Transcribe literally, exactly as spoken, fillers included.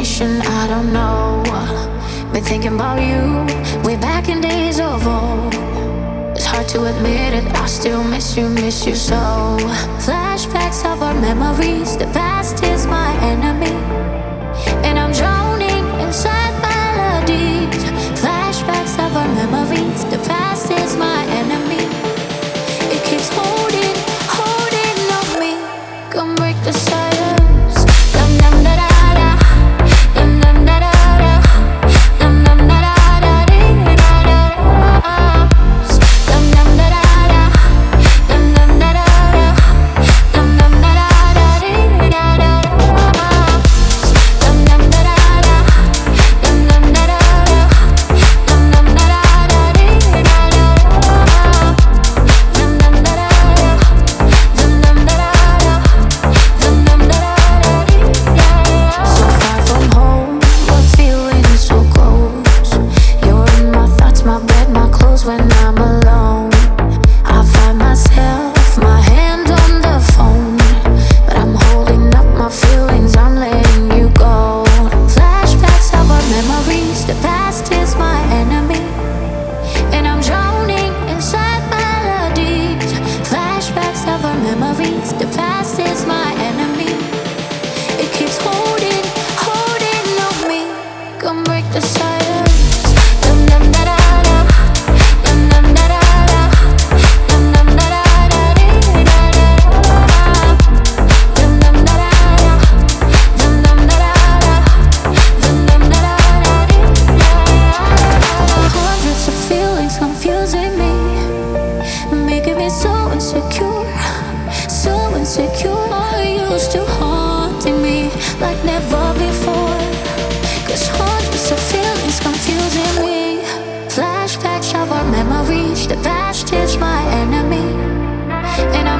imagination, I don't know. Been thinking about you way back in days of old. It's hard to admit it, I still miss you, miss you so. Flashbacks of our memories, the past is my enemy, and I'm drowning inside melodies. Flashbacks of our memories, the past is my enemy. It keeps holding, holding on me. Come break the silence. Dum dum da da da. Dum dum da da da. Dum dum da da da dee da da da. Dum dum da da da. Dum dum da da da. Dum dum da da da dee da da da. Dum dum da da da. Dum dum da da da. Dum dum da da da dee da da da. Dum dum da da da. Dum dum da da da. Dum dum da da da dee da da. So far from home, but feeling so close. You're in my thoughts, my bed, my clothes when I'm alone. I find myself, my hand on the phone, but I'm holding up my feelings, I'm letting you go. Flashbacks of our memories, the past is my enemy, and I'm drowning inside melodies. Flashbacks of our memories, the past is my enemy. It keeps holding, holding on me. Come break the silence. Dum dum da da da. Dum dum da da da. Dum dum da da da dee da da da. Dum dum da da da. Dum dum da da da. Dum dum da da da dee da da. Hundreds of feelings confusing me, making me so insecure, so insecure. You still haunting me like never before. Cause hundreds of feelings confusing me. Flashbacks of our memories, the past is my enemy, and